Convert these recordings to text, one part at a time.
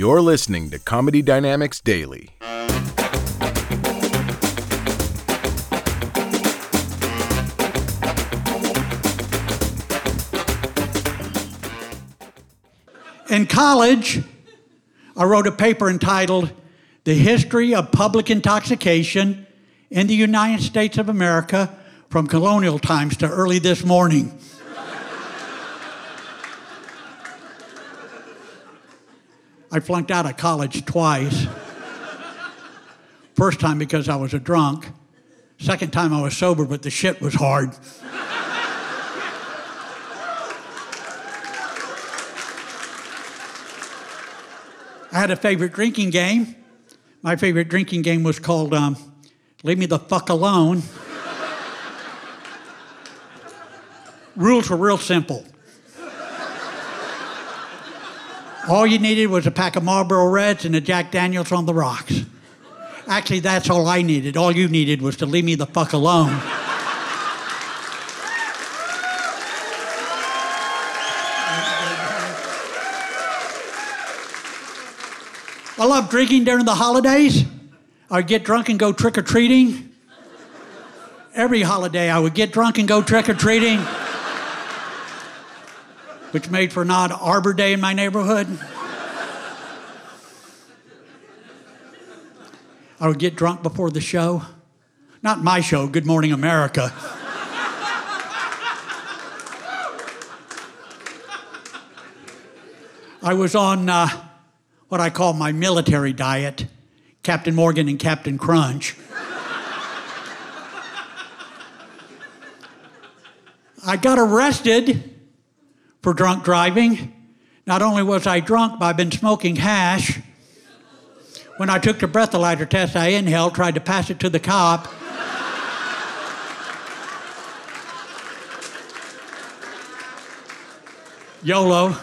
You're listening to Comedy Dynamics Daily. In college, I wrote a paper entitled The History of Public Intoxication in the United States of America from Colonial Times to Early This Morning. I flunked out of college twice. First time because I was a drunk. Second time I was sober, but the shit was hard. I had a favorite drinking game. My favorite drinking game was called Leave Me the Fuck Alone. Rules were real simple. All you needed was a pack of Marlboro Reds and a Jack Daniels on the rocks. Actually, that's all I needed. All you needed was to leave me the fuck alone. I love drinking during the holidays. I'd get drunk and go trick-or-treating. Every holiday I would get drunk and go trick-or-treating, which made for an odd Arbor Day in my neighborhood. I would get drunk before the show. Not my show, Good Morning America. I was on what I call my military diet, Captain Morgan and Captain Crunch. I got arrested for drunk driving. Not only was I drunk, but I've been smoking hash. When I took the breathalyzer test, I inhaled, tried to pass it to the cop. YOLO.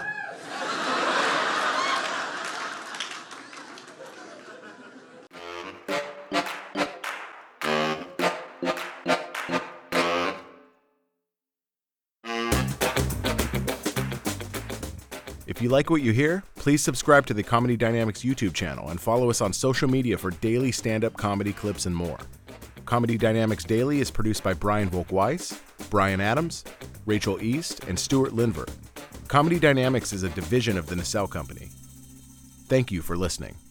If you like what you hear, please subscribe to the Comedy Dynamics YouTube channel and follow us on social media for daily stand-up comedy clips and more. Comedy Dynamics Daily is produced by Brian Volk-Weiss, Brian Adams, Rachel East, and Stuart Lindver. Comedy Dynamics is a division of the Nacelle Company. Thank you for listening.